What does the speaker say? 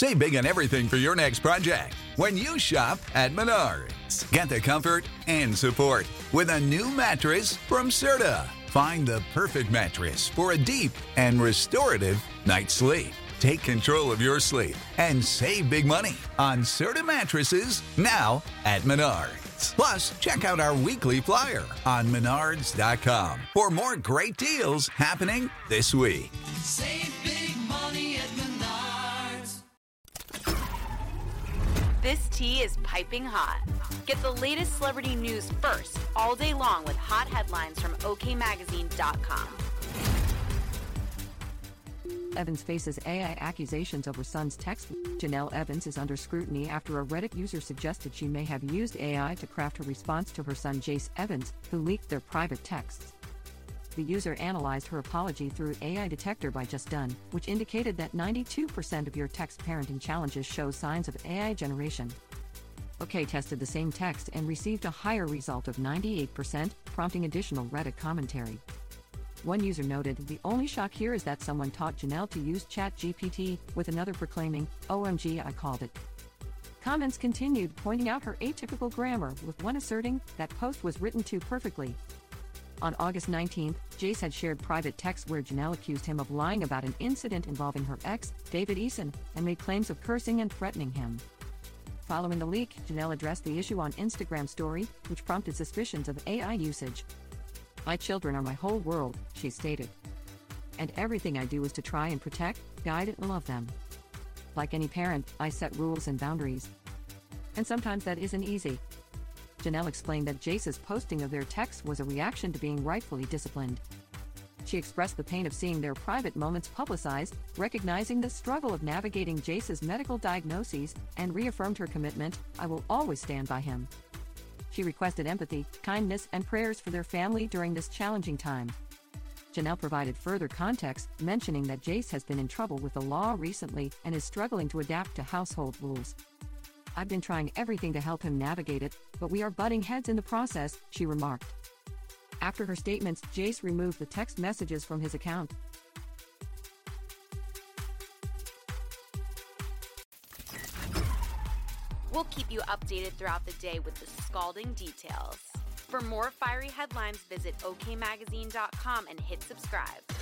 Save big on everything for your next project when you shop at Menards. Get the comfort and support with a new mattress from Serta. Find the perfect mattress for a deep and restorative night's sleep. Take control of your sleep and save big money on Serta mattresses now at Menards. Plus, check out our weekly flyer on Menards.com for more great deals happening this week. Save big money at Menards. This tea is piping hot. Get the latest celebrity news first all day long with hot headlines from OKMagazine.com. Evans faces AI accusations over son's text. Janelle Evans is under scrutiny after a Reddit user suggested she may have used AI to craft her response to her son Jace Evans, who leaked their private texts. The user analyzed her apology through AI Detector by Just Done, which indicated that 92% of your text parenting challenges show signs of AI generation. OK tested the same text and received a higher result of 98%, prompting additional Reddit commentary. One user noted, "The only shock here is that someone taught Janelle to use ChatGPT," with another proclaiming, "OMG, I called it." Comments continued, pointing out her atypical grammar, with one asserting that post was written too perfectly. On August 19th, Jace had shared private texts where Janelle accused him of lying about an incident involving her ex, David Eason, and made claims of cursing and threatening him. Following the leak, Janelle addressed the issue on Instagram story, which prompted suspicions of AI usage. "My children are my whole world," she stated. "And everything I do is to try and protect, guide, and love them. Like any parent, I set rules and boundaries. And sometimes that isn't easy." Janelle explained that Jace's posting of their texts was a reaction to being rightfully disciplined. She expressed the pain of seeing their private moments publicized, recognizing the struggle of navigating Jace's medical diagnoses, and reaffirmed her commitment, "I will always stand by him." She requested empathy, kindness, and prayers for their family during this challenging time. Janelle provided further context, mentioning that Jace has been in trouble with the law recently and is struggling to adapt to household rules. "I've been trying everything to help him navigate it, but we are butting heads in the process," she remarked. After her statements, Jace removed the text messages from his account. We'll keep you updated throughout the day with the scalding details. For more fiery headlines, visit OKMagazine.com and hit subscribe.